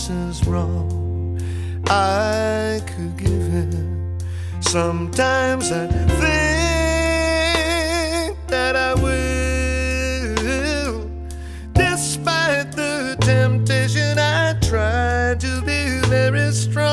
is wrong, I could give in. Sometimes I think that I will. Despite the temptation, I try to be very strong.